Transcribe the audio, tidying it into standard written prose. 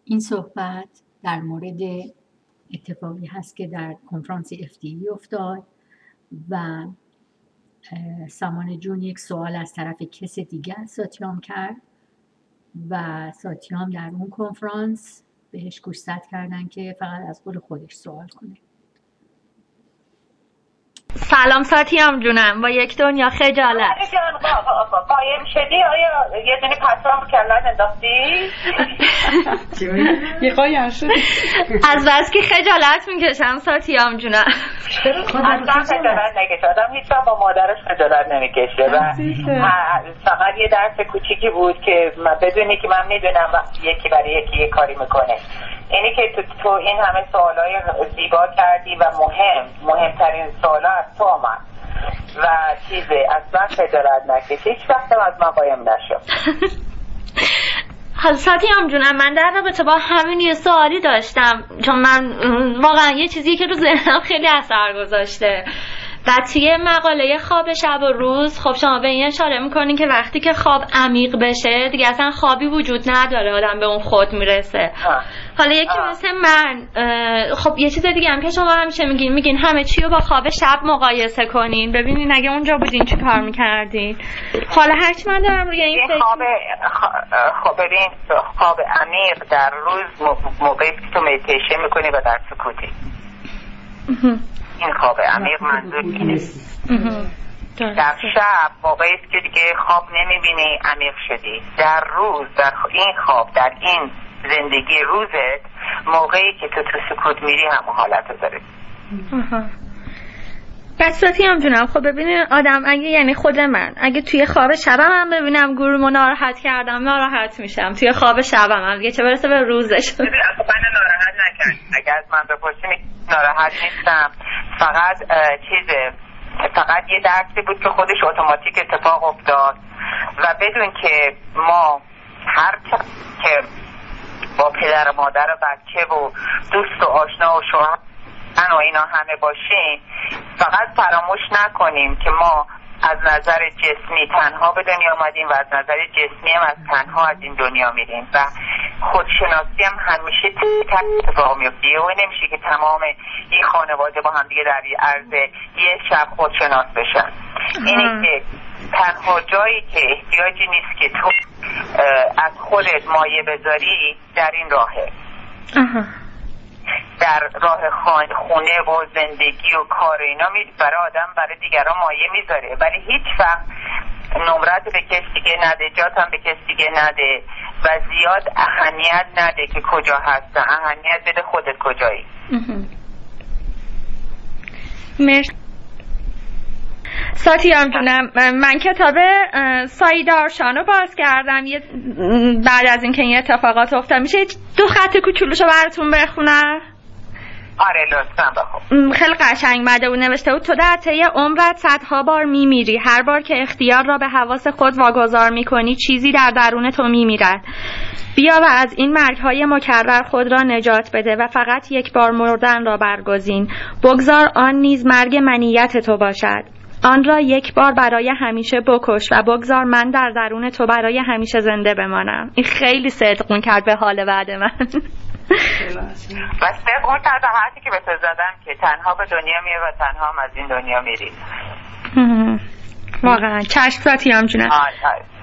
این صحبت در مورد اتفاقی هست که در کنفرانس FDE افتاد و سامان جون یک سوال از طرف کس دیگه از ساتیام کرد و ساتیام در اون کنفرانس بهش گوشزد کردن که فقط از قول خودش سوال کنه. سلام ساتیام جونم، با یک دنیا خجالت قایم شدی؟ آیا یه دونی پسرام کلت انداختی؟ یه قایم شدی؟ از بس که خجالت میکشم ساتیام جونم. اصلا خجالت نکشه، آدم هیچ با مادرش خجالت نمیکشه و فقط یه درس کوچیکی بود که بدونی که من میدونم یکی برای یکی یه کاری میکنه. اینی که تو این همه سوالای زیبا کردی و مهمترین سوالا از تو آمد و چیزه اصلا خجالت نکشی، هیچ وقتم از من قایم نشد. ساتیام جونم، من در رابطه با همین یه سوالی داشتم، چون من واقعا یه چیزی که رو ذهنم خیلی اثر گذاشته و توی مقاله خواب شب و روز خب شما به این اشاره میکنین که وقتی که خواب عمیق بشه دیگه اصلا خوابی وجود نداره، آدم به اون خود میرسه. حالا یکی مثل من خب یه چیز دیگه هم که شما همیشه میگین همه چی رو با خواب شب مقایسه کنین، ببینین اگه اونجا بودین چی کار میکردین. حالا هرچی من دارم روی این فکر ببین خواب عمیق در روز موقعی که تو مدیتیشن میکنی و در سکوتی، این خواب عمیق منظور اینه. در شب موقعی که دیگه خواب نمیبینی عمیق شدی. در روز در این خواب در این زندگی روزت موقعی که تو سکوت میری همون حالت رو داره. ساتیام جونم، خب ببینین آدم اگه یعنی خود من اگه توی خواب شبم هم ببینم گروهمو ناراحت کردم ناراحت میشم توی خواب شبم هم دیگه، چه برسه به روزش. من ناراحت نکرد. اگر از من بپرسی ناراحت نیستم، فقط یه درسی بود که خودش اتوماتیک اتفاق افتاد و بدون که ما هر چقدر که با پدر و مادر و بچه و دوست و آشنا و شوهر و اینا همه باشیم، فقط فراموش نکنیم که ما از نظر جسمی تنها به دنیا آمدیم و از نظر جسمی هم از تنها از این دنیا میریم و خودشناسی هم همیشه اتفاق میفته. و نمیشه که تمام این خانواده با هم دیگه در عرض یه شب خودشناس بشن. اینه که تنها جایی که احتیاجی نیست که تو از خودت مایه بذاری در این راهه. در راه خونه و زندگی و کار اینا برای آدم برای دیگران مایه میذاره، ولی هیچ وقت نمرت به کسی دیگه نده، جات هم به کسی دیگه نده و زیاد اهمیت نده که کجا هست، اهمیت بده خودت کجایی. مرسی ساتیام جونم. من کتاب سایدارشانو باز کردم بعد از اینکه این اتفاقات افتاد. میشه 2 خط کوچولوشو براتون بخونم؟ آره لطفاً بخون. خیلی قشنگ مده و نوشته بود تو در طی عمرت صدها بار میمیری، هر بار که اختیار را به حواس خود واگذار میکنی چیزی در درون تو میمیرد. بیا و از این مرگ‌های مکرر خود را نجات بده و فقط یک بار مردن را برگزین. بگذار آن نیز مرگ منیت تو باشد. آن را یک بار برای همیشه بکش و بگذار من در درون تو برای همیشه زنده بمانم. این خیلی صدقون کرد به حال بعد من. و صدقون کرد به حرفی که به تو زدم که تنها به دنیا میری و تنها هم از این دنیا میری. واقعا چشم ساتیام جونم.